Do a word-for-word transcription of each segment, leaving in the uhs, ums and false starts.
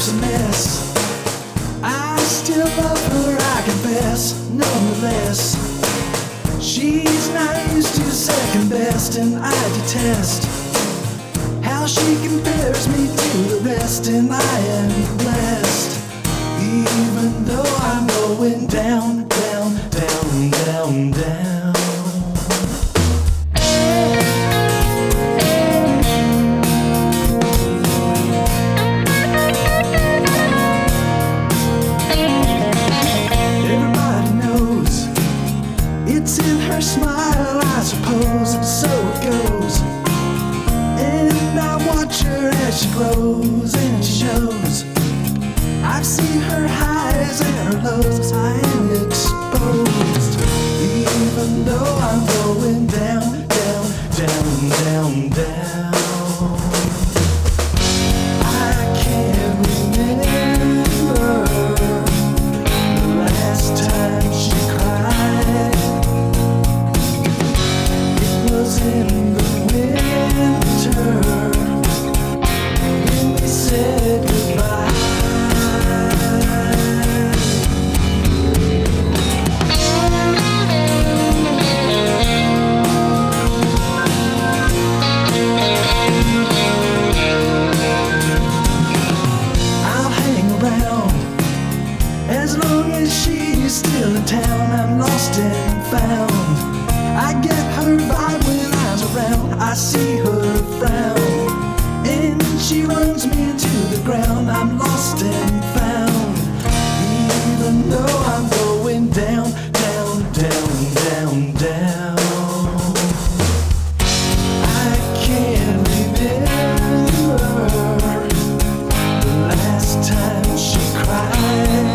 a mess. I still love her, I confess, nonetheless. She's not used to second best, and I detest how she compares me to the rest, and I am blessed. Even though I'm going down, down, down, down, down. Everybody knows it's in her smile, I suppose, and so it goes. And I watch her as she grows and she shows. I've seen her highs and her lows as I am exposed. Even though I'm going down, down, down, down, down. I can't remember the last time she cried. It was in the winter when we said goodbye. As long as she's still in town, I'm lost and found. I get her vibe when I'm around. I see her frown, and she runs me to the ground. I'm lost and found. Even though I'm going down, down, down, down, down. I can't remember the last time she cried.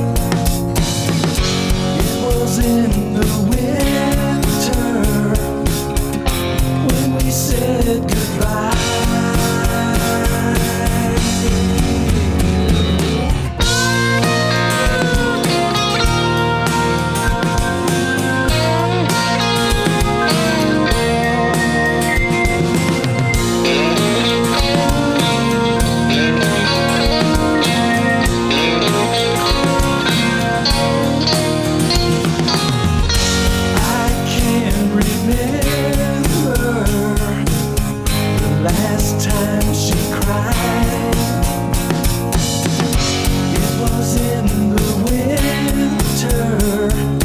In the winter when we said goodbye. Last time she cried, it was in the winter